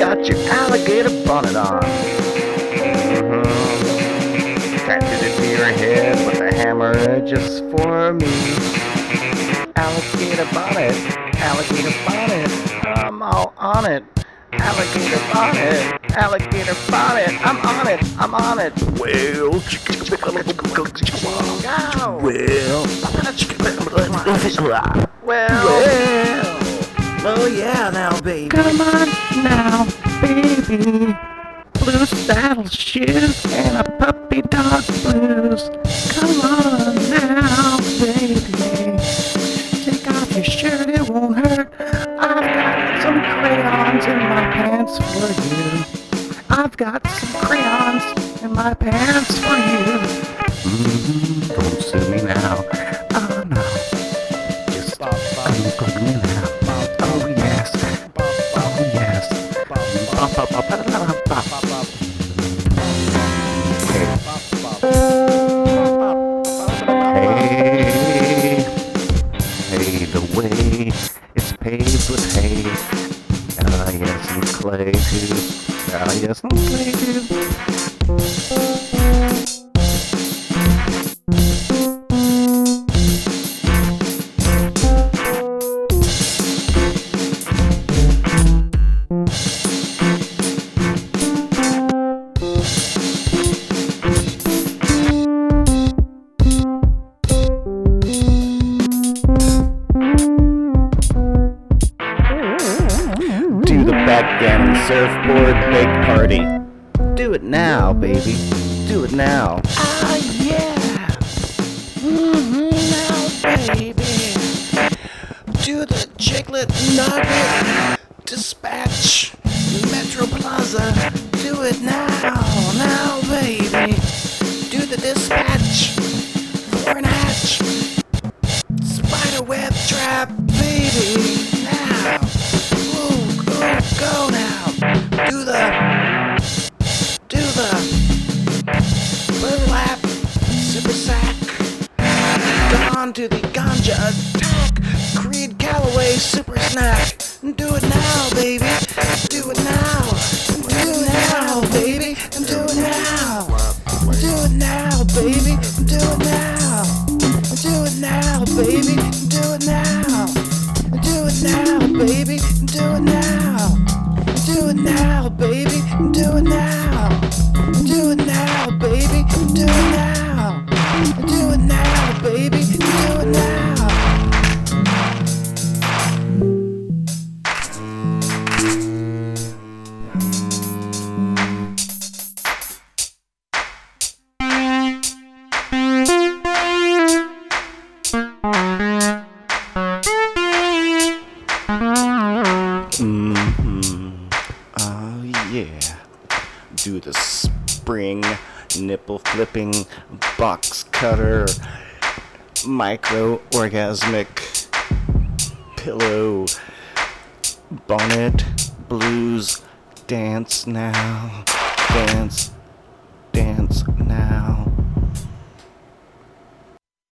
got your alligator bonnet on. Tattooed it to your head with a hammer just for me. Alligator bonnet, I'm all on it. Alligator bonnet, I'm on it. Well, oh yeah, now baby. Come on now, baby. Blue saddle shoes and a puppy dog blues. Come on now, baby. Take off your shirt, it won't hurt. I've got some crayons in my pants for you. I've got some crayons in my pants for you. Don't sue me now. Oh no. Just unplug me now. Oh yes. Oh yes. Hey, the way it's paved with hay. Yes, and clay too. Yes, and clay too. Do the backgammon surfboard bake party. Do it now, baby. Do it now. Ah, yeah. Now, baby. Do the Chiclet Nugget Dispatch Metro Plaza. Do it now. Now, baby. Do the dispatch. Thorn hatch. Spiderweb trap, baby. Now. Ooh, go now. Do the burlap super sack. Gone to the ganja attack. Creed Calloway super snack. Do it now, baby. Do it now. Do it now, baby. Do it now. Do it now, baby. Do it now. Do it now, baby. Do it now. Do it now, baby. Do it now. Do it now, baby. Do it now. Do it now, baby. Do it now. Do it now, baby. Do it now. Oh yeah. Do the spring nipple flipping box cutter micro orgasmic pillow bonnet blues. Dance now. Dance now.